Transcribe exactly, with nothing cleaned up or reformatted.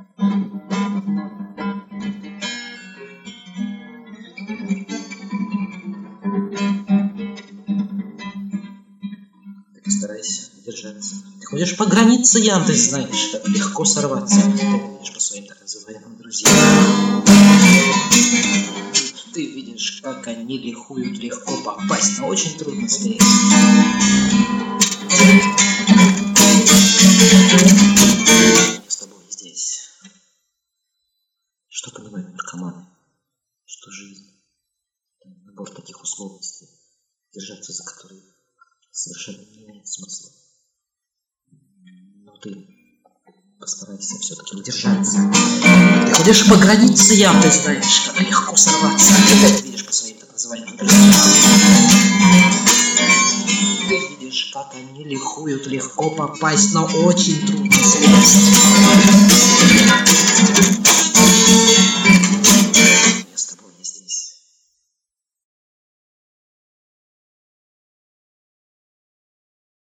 Так старайся держаться. Ты ходишь по границам, ты знаешь, как легко сорваться. Ты видишь по своим так называемым друзьям. Ты видишь, как они лихуют, легко попасть, но очень трудно стоять. С тобой здесь. Что понимают наркоманы? Что жизнь? Набор таких условностей, держаться за которые совершенно не имеет смысла. Но ты постарайся все-таки удержаться. Ты ходишь по границам, ты знаешь, как легко сорваться. Ты опять видишь по своим так называемым друзьям. Ты видишь, как они лихуют, легко попасть, но очень трудно слезть.